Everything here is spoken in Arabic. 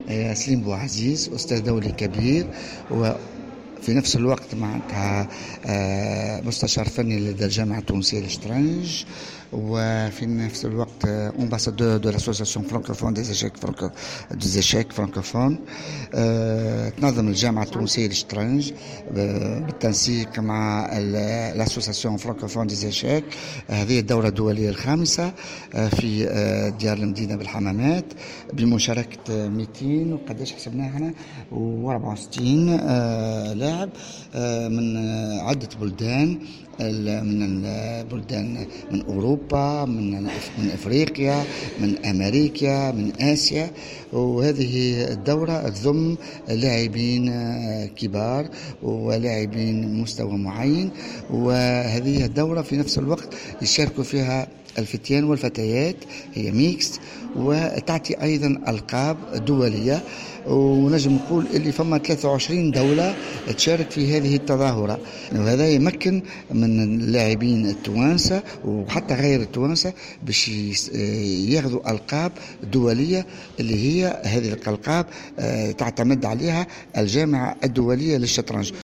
سليم بوعزيز أستاذ دولي كبير، وفي نفس الوقت معناتها مستشار فني لدى الجامعة التونسية للشطرنج، وفي نفس الوقت امباسادور دو لاسوسياسيون فرانكوفون ديزيشيك فرانكوفون. تنظم الجامعة التونسية للشطرنج بالتنسيق مع لاسوسياسيون فرانكوفون ديزيشيك. هذه الدورة الدولية الخامسة في ديار المدينة بالحمامات، بمشاركة 200 وقداش حسبناها احنا و64 لاعب من عدة بلدان، من البلدان، من أوروبا، من أفريقيا، من أمريكا، من آسيا. وهذه الدورة تضم لاعبين كبار ولاعبين مستوى معين، وهذه الدورة في نفس الوقت يشاركوا فيها الفتيان والفتيات، هي ميكس، وتعطي أيضا ألقاب دولية. ونجم نقول اللي فما 23 دولة تشارك في هذه التظاهرة، وهذا يمكن من اللاعبين التوانسة وحتى غير التوانسة باش ياخذوا ألقاب دولية، اللي هي هذه الألقاب تعتمد عليها الجامعة الدولية للشطرنج.